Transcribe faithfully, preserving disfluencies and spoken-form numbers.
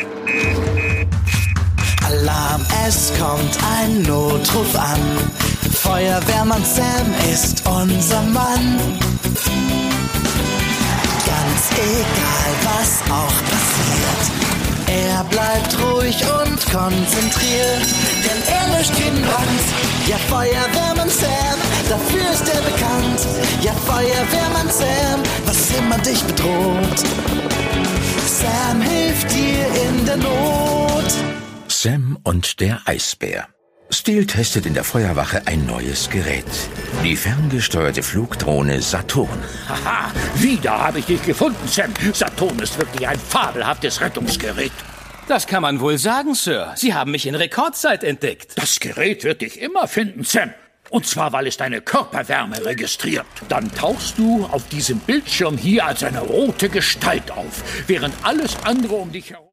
Alarm, es kommt ein Notruf an. Feuerwehrmann Sam ist unser Mann. Ganz egal, was auch passiert, er bleibt ruhig und konzentriert, denn er löscht jeden Brand. Ja, Feuerwehrmann Sam, dafür ist er bekannt. Ja, Feuerwehrmann Sam, was immer dich bedroht, Sam hilft dir in der Not. Sam und der Eisbär. Steele testet in der Feuerwache ein neues Gerät. Die ferngesteuerte Flugdrohne Saturn. Haha, wieder habe ich dich gefunden, Sam. Saturn ist wirklich ein fabelhaftes Rettungsgerät. Das kann man wohl sagen, Sir. Sie haben mich in Rekordzeit entdeckt. Das Gerät wird dich immer finden, Sam. Und zwar, weil es deine Körperwärme registriert. Dann tauchst du auf diesem Bildschirm hier als eine rote Gestalt auf, während alles andere um dich herum...